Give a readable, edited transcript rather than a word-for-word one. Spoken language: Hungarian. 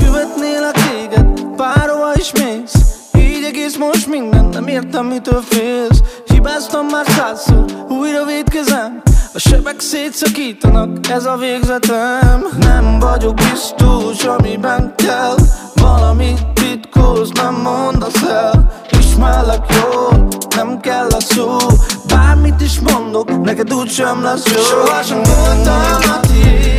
Követnélek téged, bárhova is mész. Így egész most minden, nem értem mitől félsz. Hibáztam már 100-szor, újra vétkezem. A sebek szétszakítanak, ez a végzetem. Nem vagyok biztos, amiben kell. Valamit titkolsz, nem mondasz el. Ismerlek jól, nem kell a szó. Bármit is mondok, neked úgysem lesz jó. Sohasem voltam a tiéd.